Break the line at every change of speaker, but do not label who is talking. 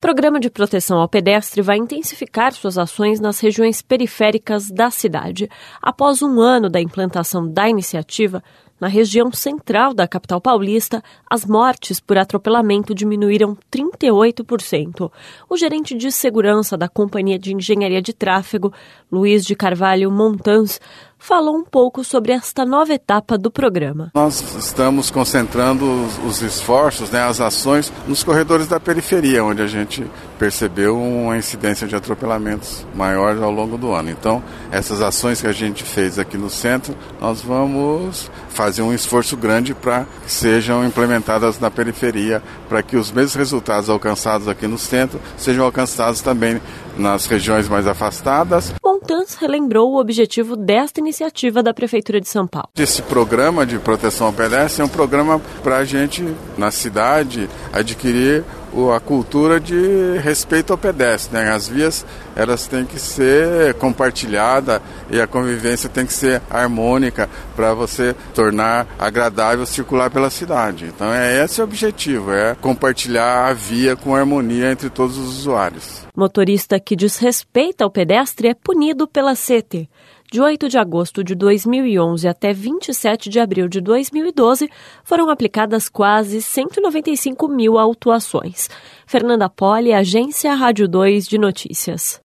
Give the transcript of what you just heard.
Programa de Proteção ao Pedestre vai intensificar suas ações nas regiões periféricas da cidade. Após um ano da implantação da iniciativa, na região central da capital paulista, as mortes por atropelamento diminuíram 38%. O gerente de segurança da Companhia de Engenharia de Tráfego, Luiz de Carvalho Montans, falou um pouco sobre esta nova etapa do programa.
Nós estamos concentrando os esforços, as ações nos corredores da periferia, onde a gente percebeu uma incidência de atropelamentos maiores ao longo do ano. Então, essas ações que a gente fez aqui no centro, nós vamos fazer um esforço grande para que sejam implementadas na periferia, para que os mesmos resultados alcançados aqui no centro sejam alcançados também nas regiões mais afastadas.
Montans relembrou o objetivo desta iniciativa da Prefeitura de São Paulo.
Esse programa de proteção ao pedestre é um programa para a gente, na cidade, adquirir a cultura de respeito ao pedestre. As vias, elas têm que ser compartilhadas e a convivência tem que ser harmônica para você tornar agradável circular pela cidade. Então esse o objetivo, é compartilhar a via com harmonia entre todos os usuários.
Motorista que desrespeita o pedestre é punido pela CT. De 8 de agosto de 2011 até 27 de abril de 2012, foram aplicadas quase 195 mil autuações. Fernanda Poli, Agência Rádio 2 de Notícias.